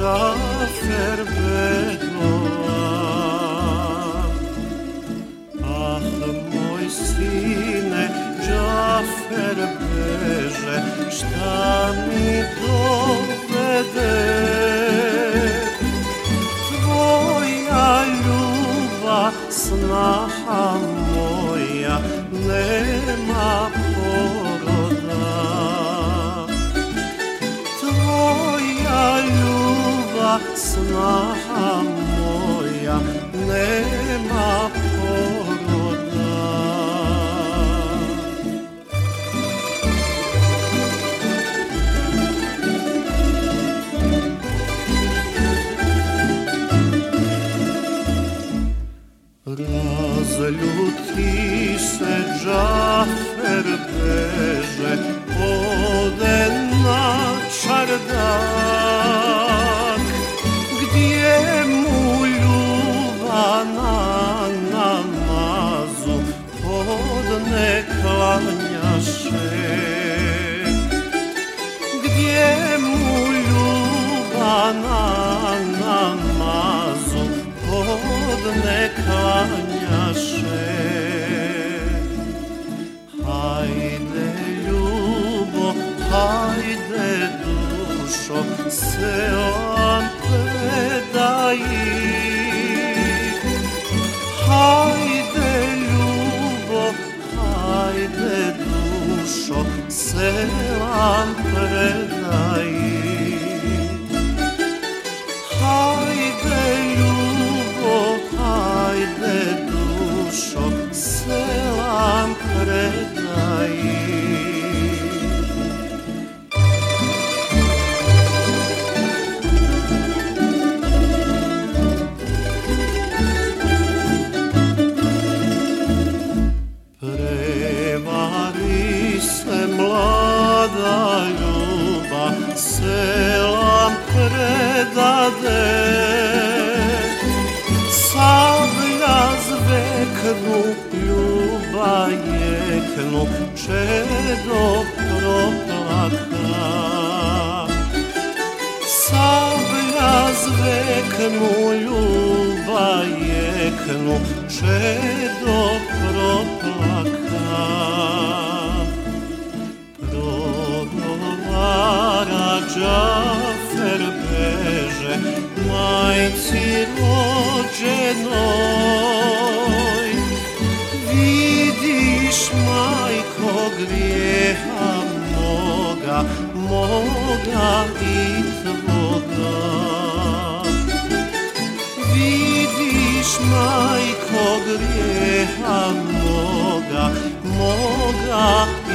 Džafer Bedova. Ah, moj sine, Džafer beže, šta mi dovede? Tvoja ljubav, snaha moja, nema poroda. Tvoja ljubav, snaha moja, nema poroda. Razljuti se, Džafer beže, ode na čardak, gdje mu ljubav na namazu podne klanjaše. Gdje mu ljubav na namazu podne klanjaše. Hajde ljubo, hajde dušo, selam predaji. Hajde ljubo, hajde dušo, selam predaji. Hajde ljubo, hajde dušo, selam predaji. Prevari se mlada ljubav, selam predade. Sablja zveknu, ljubav jeknu, čedo proplaka. Sablja zveknu, ljubav jeknu, čedo proplaka. Progovara Džafer beže, majci rođenoj. Vidiš, majko, grijeha moga, moga i tvoga. Vidiš, majko, grijeha moga, moga